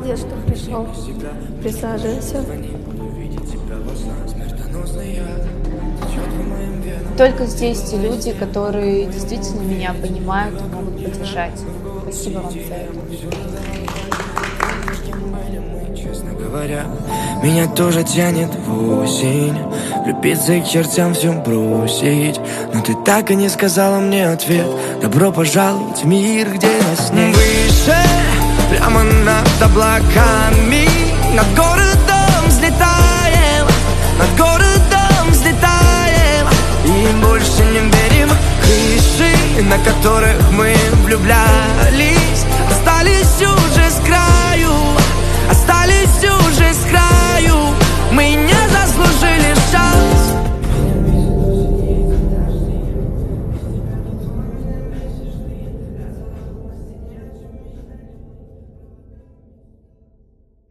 молодец, что пришел. Присаживайся. Только здесь те люди, которые действительно меня понимают и могут поддержать. Спасибо вам за это. Честно говоря, меня тоже тянет в осень, влюбиться и к чертям все бросить. Но ты так и не сказала мне ответ. Добро пожаловать в мир, где нас нет. Выше, прямо над облаками, над городом взлетаем, над городом взлетаем. И больше не верим в крыши, на которых мы влюблялись. Остались уже с краю, остались уже с краю. Мы не заслужили